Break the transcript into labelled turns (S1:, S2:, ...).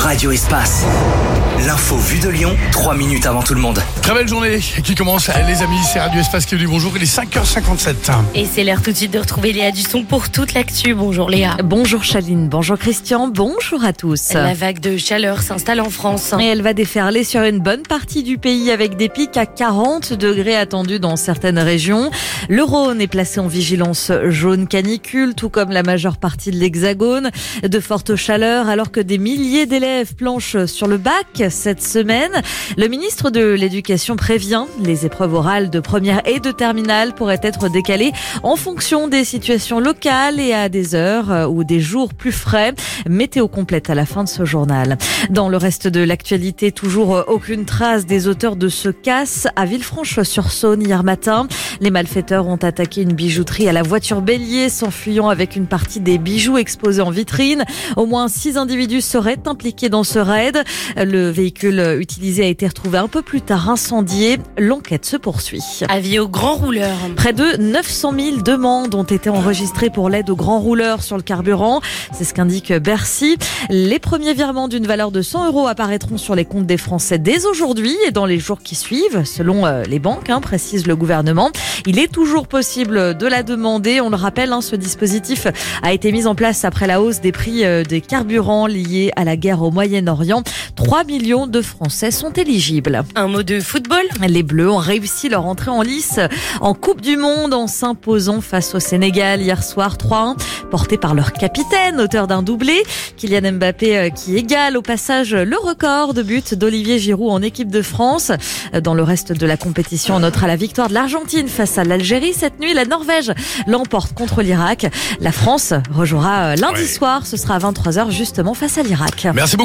S1: Radio Espace. L'info vue de Lyon, 3 minutes avant tout le monde.
S2: Très belle journée qui commence, les amis, c'est Radio Espace qui vous dit bonjour, il est 5h57.
S3: Et c'est l'heure tout de suite de retrouver Léa Dusson pour toute l'actu. Bonjour Léa.
S4: Bonjour Chaline, bonjour Christian, bonjour à tous.
S3: La vague de chaleur s'installe en France.
S4: Et elle va déferler sur une bonne partie du pays avec des pics à 40 degrés attendus dans certaines régions. Le Rhône est placé en vigilance jaune canicule, tout comme la majeure partie de l'Hexagone. De fortes chaleurs alors que des milliers d'élèves planchent sur le bac cette semaine. Le ministre de l'Éducation prévient, les épreuves orales de première et de terminale pourraient être décalées en fonction des situations locales et à des heures ou des jours plus frais. Météo complète à la fin de ce journal. Dans le reste de l'actualité, toujours aucune trace des auteurs de ce casse à Villefranche-sur-Saône hier matin. Les malfaiteurs ont attaqué une bijouterie à la voiture bélier, s'enfuyant avec une partie des bijoux exposés en vitrine. Au moins 6 individus seraient impliqués dans ce raid. Le véhicule utilisé a été retrouvé un peu plus tard incendié. L'enquête se poursuit.
S3: Avis aux grands rouleurs.
S4: Près de 900 000 demandes ont été enregistrées pour l'aide aux grands rouleurs sur le carburant. C'est ce qu'indique Bercy. Les premiers virements d'une valeur de 100 € apparaîtront sur les comptes des Français dès aujourd'hui et dans les jours qui suivent, selon les banques, précise le gouvernement. Il est toujours possible de la demander. On le rappelle, ce dispositif a été mis en place après la hausse des prix des carburants liés à la guerre au Moyen-Orient. 3 millions de Français sont éligibles.
S3: Un mot de football.
S4: Les Bleus ont réussi leur entrée en lice en Coupe du Monde en s'imposant face au Sénégal hier soir 3-1, porté par leur capitaine, auteur d'un doublé. Kylian Mbappé qui égale au passage le record de buts d'Olivier Giroud en équipe de France. Dans le reste de la compétition, on notera la victoire de l'Argentine face à l'Algérie. Cette nuit, la Norvège l'emporte contre l'Irak. La France rejouera lundi soir, ce sera à 23h justement face à l'Irak.
S2: Merci beaucoup.